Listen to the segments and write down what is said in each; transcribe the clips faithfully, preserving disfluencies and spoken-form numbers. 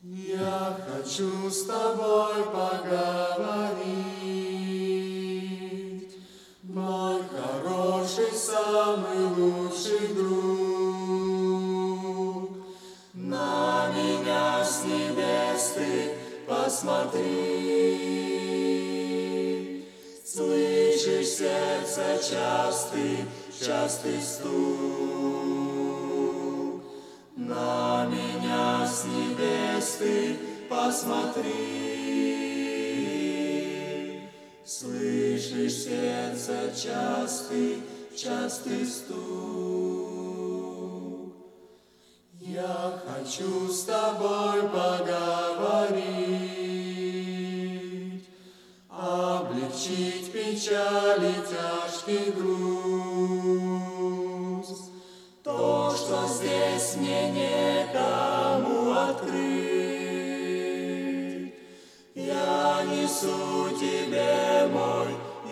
Я хочу с тобой поговорить, мой хороший, самый лучший друг. На меня с небес ты посмотри, слышишь сердце частый, частый стук. На меня с небес ты посмотри, слышишь сердце частый, частый стук. Я хочу с тобой поговорить, облегчить печаль и тяжкий груз. То, что здесь мне некому открыть, я несу тебе, мой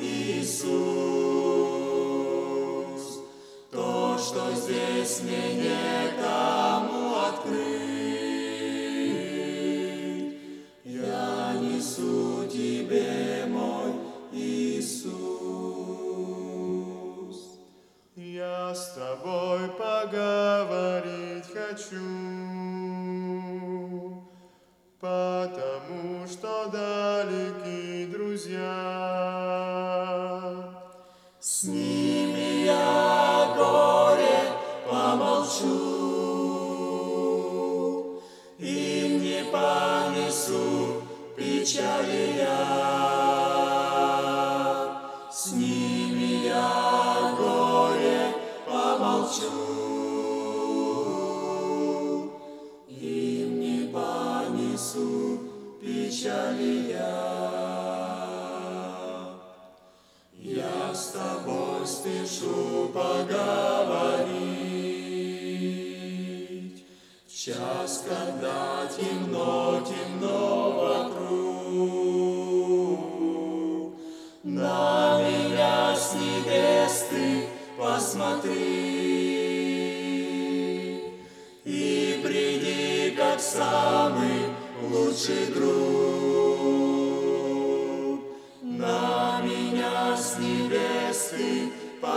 Иисус. То, что здесь мне некому открыть, я несу тебе, мой Иисус. Я с тобой поговорить хочу, потому что далеки друзья. С ними я горе помолчу, им не понесу печали я. С ними я горе помолчу, им не понесу печали я. Я с тобой спешу поговорить, в час, когда темно, темно вокруг. На меня с небес ты посмотри и приди, как самый лучший друг. На меня с небес ты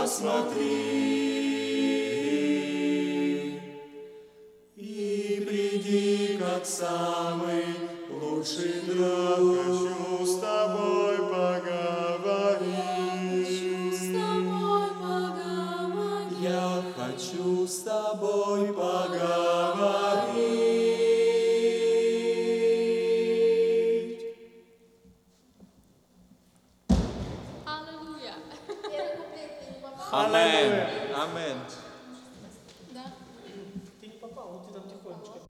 посмотри и приди, как самый лучший друг. Хочу с тобой поговорить. Я хочу с тобой поговорить. Аллилуйя. Amen. Amen. Да.